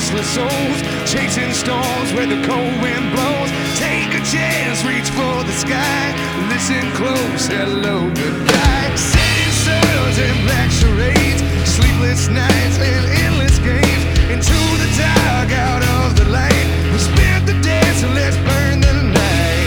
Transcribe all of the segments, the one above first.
restless souls, chasing storms where the cold wind blows. Take a chance, reach for the sky, listen close, hello, goodbye. Setting suns and black charades, sleepless nights and endless games. Into the dark, out of the light, we spent the day, so let's burn the night.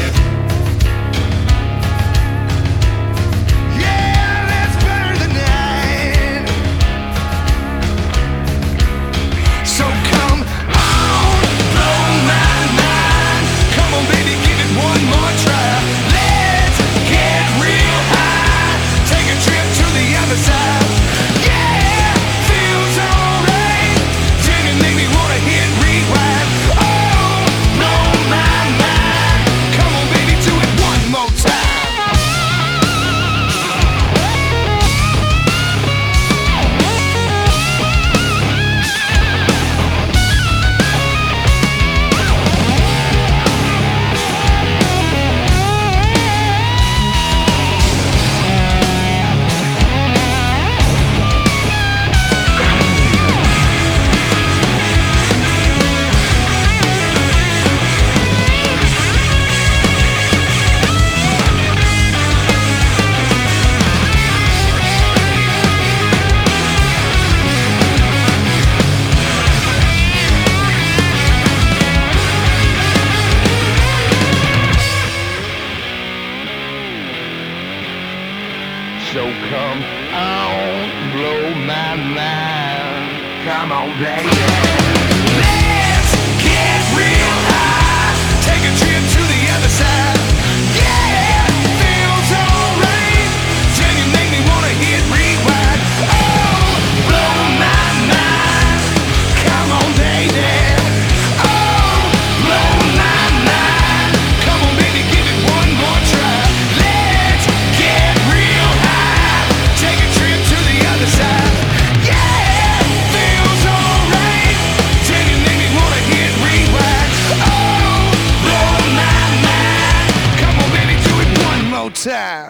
So come on, blow my mind. Come on, baby. Let's get real high. Take a trip to the other side. Yeah, feels alright. Then you make me wanna hit rewind. Oh, blow my mind. Come on, baby. Oh, blow my mind. Come on, baby, give it one more try. Let's get real high. Take a trip to the other side. Yeah, feels alright. Then you make me wanna hit rewind. Oh, blow my mind. Come on, baby, do it one more time.